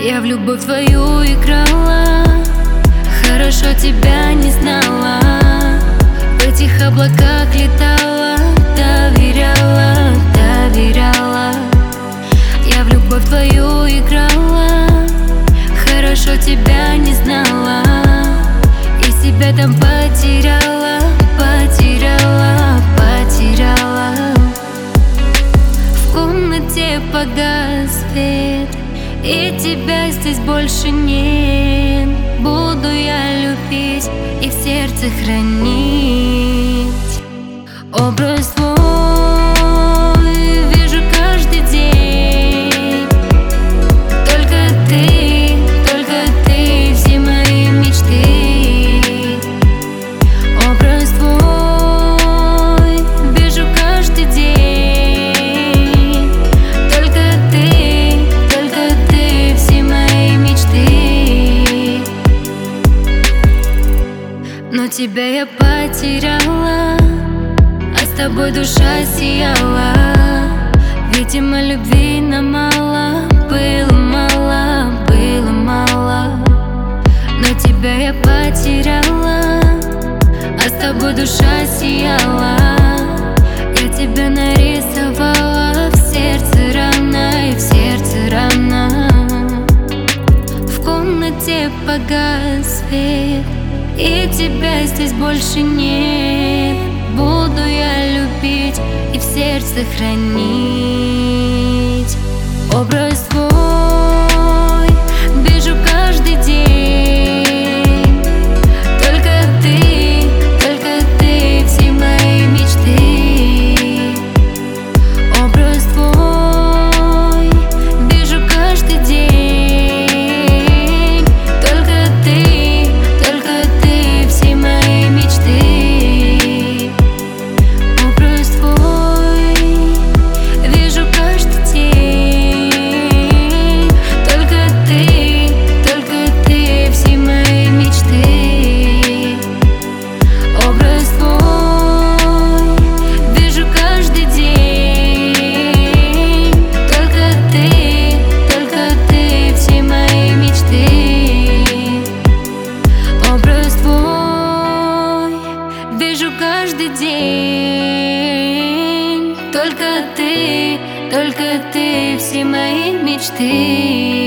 Я в любовь твою играла, хорошо тебя не знала. В этих облаках летала, доверяла, доверяла. Я в любовь твою играла, хорошо тебя не знала. И себя там потеряла, потеряла, потеряла. В комнате погас свет, и тебя здесь больше нет. Буду я любить и в сердце хранить образ твой, вижу каждый день. Только ты, все мои мечты. Образ твой, вижу каждый день. Только ты, все мои мечты. Но тебя я потеряла, а с тобой душа сияла. Видимо, любви нам мало, было мало, было мало. Но тебя я потеряла, а с тобой душа сияла. Я тебя нарисовала, в сердце рана, и в сердце рана. В комнате погас свет, и тебя здесь больше нет. Буду я любить и в сердце хранить образ твой, вижу каждый день. Только ты, все мои мечты. Образ твой, вижу каждый день. Только ты, все мои мечты. Образ твой, вижу каждый день. Только ты, все мои мечты. Образ твой, вижу каждый день. Только ты, все мои мечты. Образ твой, вижу каждый день. Только ты, все мои мечты.